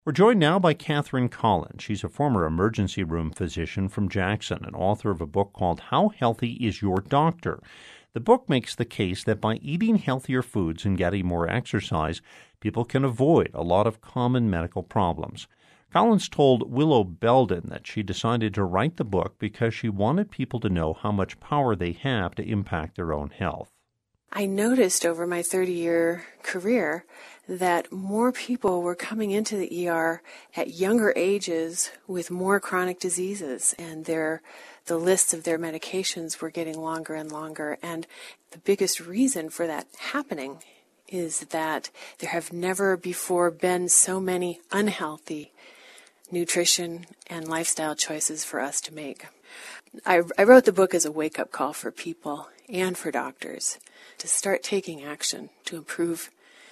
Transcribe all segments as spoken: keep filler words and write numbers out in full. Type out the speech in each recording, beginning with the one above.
We're joined now by Catherine Collins. She's a former emergency room physician from Jackson and author of a book called How Healthy is Your Doctor? The book makes the case that by eating healthier foods and getting more exercise, people can avoid a lot of common medical problems. Collins told Willow Belden that she decided to write the book because she wanted people to know how much power they have to impact their own health. I noticed over my thirty-year career that more people were coming into the E R at younger ages with more chronic diseases, and their the lists of their medications were getting longer and longer. And the biggest reason for that happening is that there have never before been so many unhealthy nutrition and lifestyle choices for us to make. I, I wrote the book as a wake-up call for people and for doctors to start taking action to improve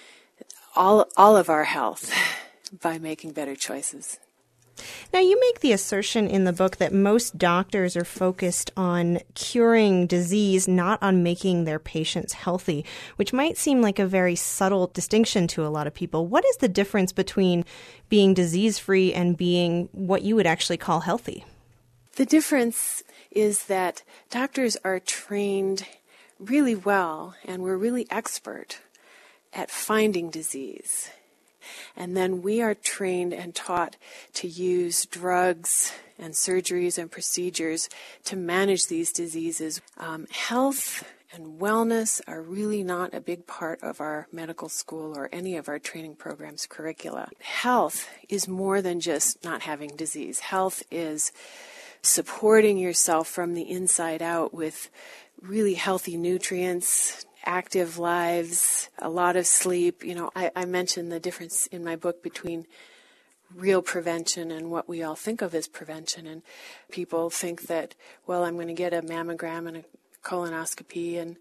all all of our health by making better choices. Now, you make the assertion in the book that most doctors are focused on curing disease, not on making their patients healthy, which might seem like a very subtle distinction to a lot of people. What is the difference between being disease-free and being what you would actually call healthy? The difference is that doctors are trained really well, and we're really expert at finding disease. And then we are trained and taught to use drugs and surgeries and procedures to manage these diseases. Um, health and wellness are really not a big part of our medical school or any of our training programs curricula. Health is more than just not having disease. Health is supporting yourself from the inside out with really healthy nutrients, active lives, a lot of sleep. You know, I, I mentioned the difference in my book between real prevention and what we all think of as prevention. And people think that, well, I'm going to get a mammogram and a colonoscopy and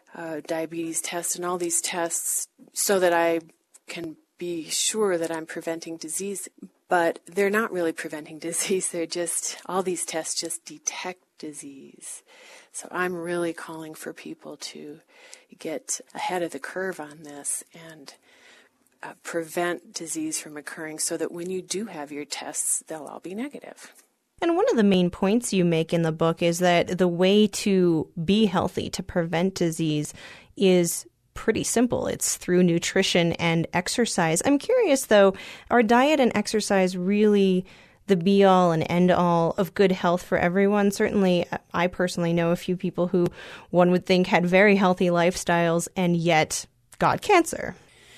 a diabetes test and all these tests so that I can be sure that I'm preventing disease. But they're not really preventing disease. They're just, all these tests just detect disease. So I'm really calling for people to get ahead of the curve on this and uh, prevent disease from occurring so that when you do have your tests, they'll all be negative. And one of the main points you make in the book is that the way to be healthy, to prevent disease, is pretty simple. It's through nutrition and exercise. I'm curious, though, are diet and exercise really the be-all and end-all of good health for everyone? Certainly, I personally know a few people who one would think had very healthy lifestyles and yet got cancer.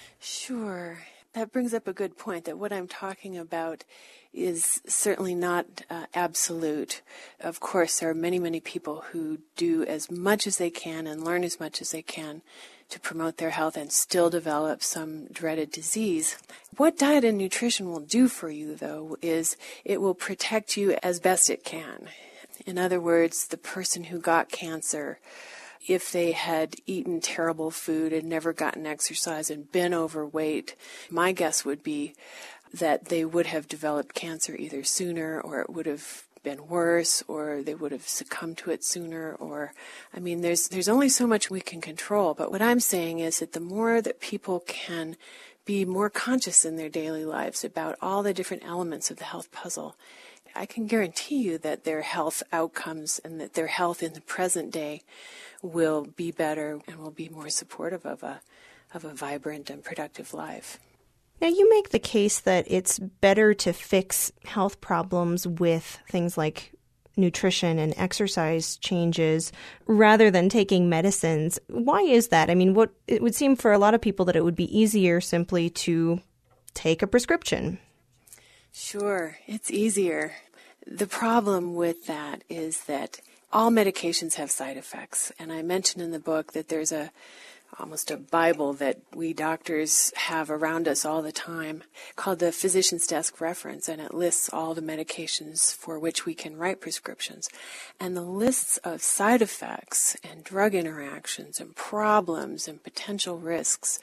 Sure. That brings up a good point, that what I'm talking about is certainly not uh, absolute. Of course, there are many, many people who do as much as they can and learn as much as they can to promote their health and still develop some dreaded disease. What diet and nutrition will do for you, though, is it will protect you as best it can. In other words, the person who got cancer, if they had eaten terrible food and never gotten exercise and been overweight, my guess would be that they would have developed cancer either sooner, or it would have been worse, or they would have succumbed to it sooner, or, I mean, there's there's only so much we can control. But what I'm saying is that the more that people can be more conscious in their daily lives about all the different elements of the health puzzle, I can guarantee you that their health outcomes and that their health in the present day will be better and will be more supportive of a of a vibrant and productive life. Now, you make the case that it's better to fix health problems with things like nutrition and exercise changes rather than taking medicines. Why is that? I mean, what it would seem for a lot of people that it would be easier simply to take a prescription. Sure, it's easier. The problem with that is that all medications have side effects. And I mentioned in the book that there's a almost a Bible that we doctors have around us all the time called the Physician's Desk Reference, and it lists all the medications for which we can write prescriptions. And the lists of side effects and drug interactions and problems and potential risks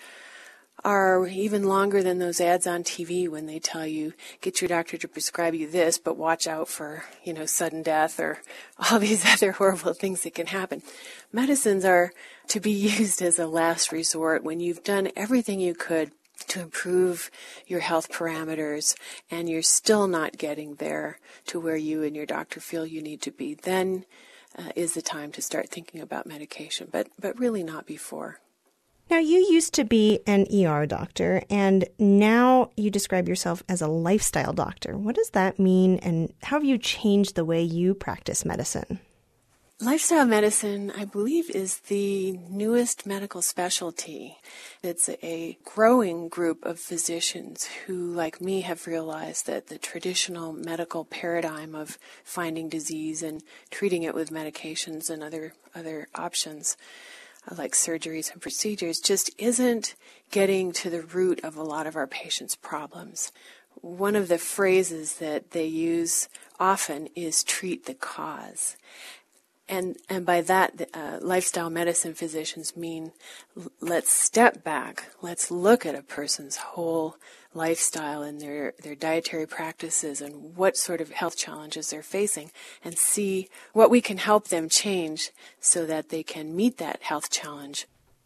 are even longer than those ads on T V when they tell you, get your doctor to prescribe you this, but watch out for, you know, sudden death or all these other horrible things that can happen. Medicines are to be used as a last resort when you've done everything you could to improve your health parameters, and you're still not getting there to where you and your doctor feel you need to be, then uh, is the time to start thinking about medication, but, but really not before. Now, you used to be an E R doctor, and now you describe yourself as a lifestyle doctor. What does that mean, and how have you changed the way you practice medicine? Lifestyle medicine, I believe, is the newest medical specialty. It's a growing group of physicians who, like me, have realized that the traditional medical paradigm of finding disease and treating it with medications and other other options, like surgeries and procedures, just isn't getting to the root of a lot of our patients' problems. One of the phrases that they use often is treat the cause. And and by that, uh, lifestyle medicine physicians mean l- let's step back. Let's look at a person's whole lifestyle and their, their dietary practices and what sort of health challenges they're facing, and see what we can help them change so that they can meet that health challenge.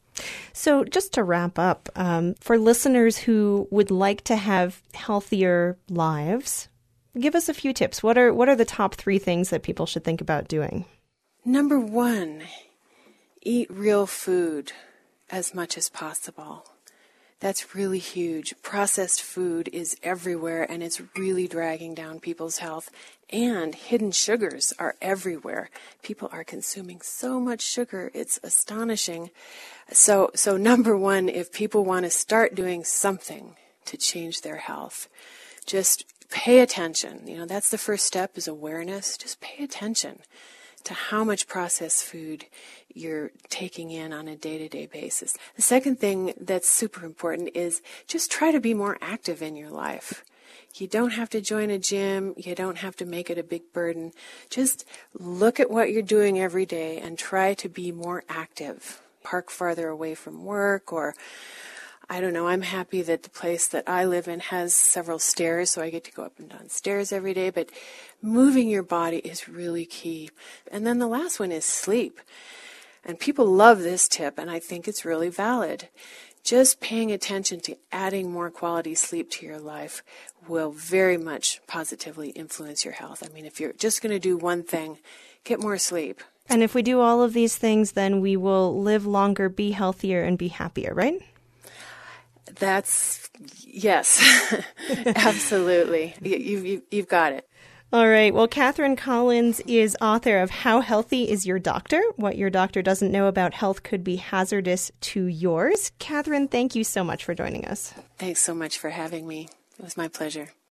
So just to wrap up, um, for listeners who would like to have healthier lives, give us a few tips. What are what are the top three things that people should think about doing? Number one, eat real food as much as possible. That's really huge. Processed food is everywhere, and it's really dragging down people's health. And hidden sugars are everywhere. People are consuming so much sugar. It's astonishing. So, so number one, if people want to start doing something to change their health, just pay attention. You know, that's the first step, is awareness. Just pay attention to how much processed food you're taking in on a day-to-day basis. The second thing that's super important is just try to be more active in your life. You don't have to join a gym. You don't have to make it a big burden. Just look at what you're doing every day and try to be more active. Park farther away from work, or I don't know, I'm happy that the place that I live in has several stairs, so I get to go up and down stairs every day, but moving your body is really key. And then the last one is sleep. And people love this tip, and I think it's really valid. Just paying attention to adding more quality sleep to your life will very much positively influence your health. I mean, if you're just going to do one thing, get more sleep. And if we do all of these things, then we will live longer, be healthier, and be happier, right? That's, yes, absolutely. You, you, you've got it. All right. Well, Catherine Collins is author of How Healthy is Your Doctor? What Your Doctor Doesn't Know About Health Could Be Hazardous to Yours. Catherine, thank you so much for joining us. Thanks so much for having me. It was my pleasure.